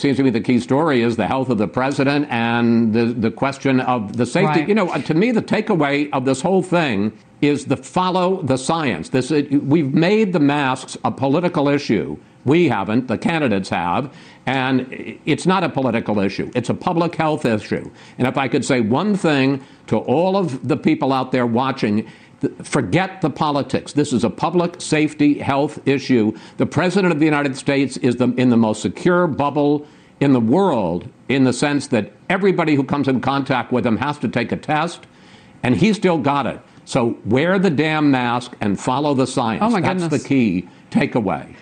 seems to me the key story is the health of the president and the question of the safety. Right. You know, to me, the takeaway of this whole thing is the follow the science. We've made the masks a political issue. We haven't, the candidates have, and it's not a political issue. It's a public health issue. And if I could say one thing to all of the people out there watching, forget the politics. This is a public safety health issue. The President of the United States is in the most secure bubble in the world, in the sense that everybody who comes in contact with him has to take a test, and he still got it. So wear the damn mask and follow the science. Oh my That's goodness. the key takeaway.